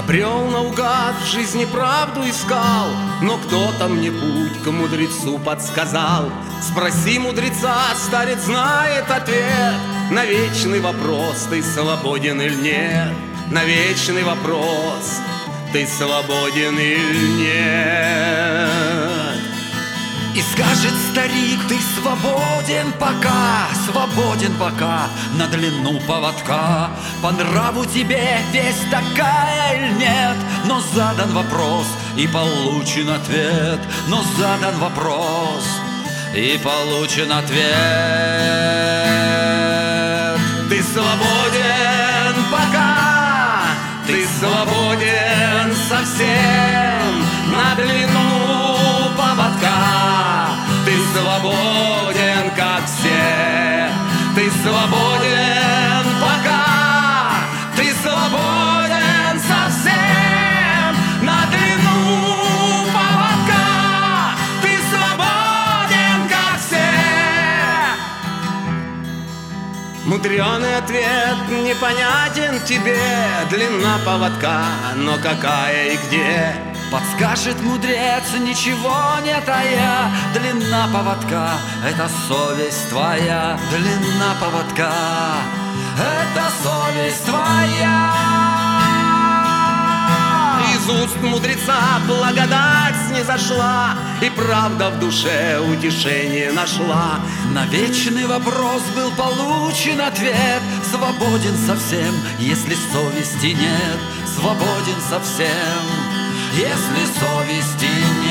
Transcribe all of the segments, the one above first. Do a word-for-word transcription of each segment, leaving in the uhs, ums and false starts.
брел наугад, в жизни правду искал, но кто-то мне путь к мудрецу подсказал. Спроси мудреца, старец знает ответ на вечный вопрос: ты свободен или нет? На вечный вопрос: ты свободен или нет? И скажет старик: ты свободен пока, свободен пока на длину поводка. По нраву тебе весть такая или нет? Но задан вопрос и получен ответ. Но задан вопрос и получен ответ. Ты свободен пока, ты свободен совсем на длину поводка. Ты свободен, как все. Ты свободен пока, ты свободен совсем на длину поводка. Ты свободен, как все. Мудреный ответ непонятен тебе. Длина поводка, но какая и где? Подскажет мудрец, ничего не тая: длина поводка — это совесть твоя. Длина поводка — это совесть твоя. Из уст мудреца благодать снизошла, и правда в душе утешение нашла. На вечный вопрос был получен ответ: свободен совсем, если совести нет. Свободен совсем, если совести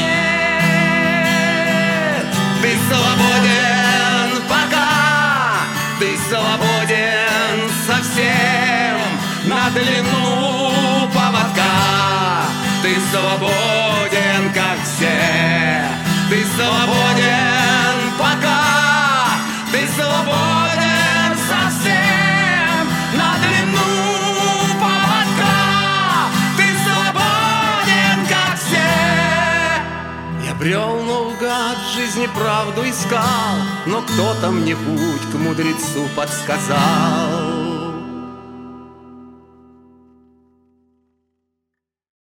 нет. Ты свободен пока, ты свободен совсем на длину поводка. Ты свободен, как все. Ты свободен пока, ты свободен совсем на длину поводка. Ты свободен, как все. Я брел наугад, в жизни правду искал, но кто-то мне путь к мудрецу подсказал.